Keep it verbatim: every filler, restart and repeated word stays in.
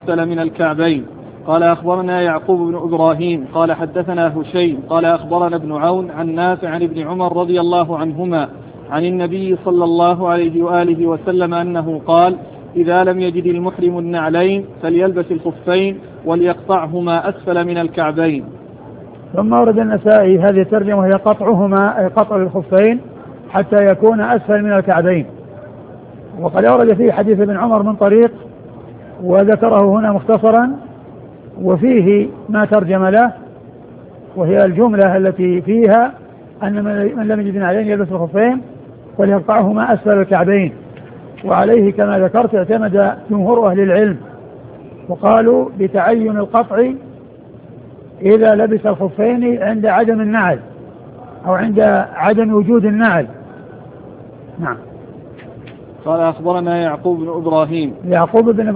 أسفل من الكعبين. قال أخبرنا يعقوب بن إبراهيم قال حدثنا هشيم قال أخبرنا ابن عون عن نافع عن ابن عمر رضي الله عنهما عن النبي صلى الله عليه وآله وسلم أنه قال: إذا لم يجد المحرم النعلين فليلبس الخفين وليقطعهما أسفل من الكعبين. ثم ورد النسائي هذه الترجمة هي قطعهما، أي قطع الخفين حتى يكون أسفل من الكعبين. وقد ورد فيه حديث ابن عمر من طريق وذكره هنا مختصرا، وفيه ما ترجم له، وهي الجملة التي فيها أن من لم يجد نعلين يلبس الخفين وليقطعهما أسفل الكعبين. وعليه كما ذكرت اعتمد جمهور أهل العلم وقالوا بتعين القطع إذا لبس الخفين عند عدم النعل أو عند عدم وجود النعل. نعم. قال أخبرنا يعقوب بن إبراهيم يعقوب بن